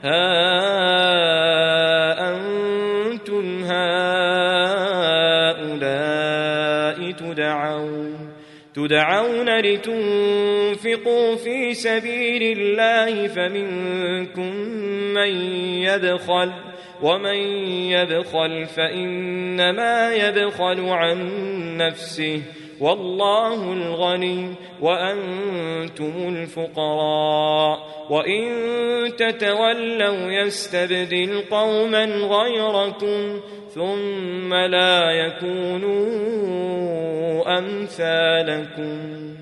ها أنتم هؤلاء تدعون لتنفقوا في سبيل الله فمنكم من يبخل ومن يبخل فإنما يبخل عن نفسه والله الغني وأنتم الفقراء وإن تتولوا يستبدل قوما غيركم ثم لا يكونوا أمثالكم.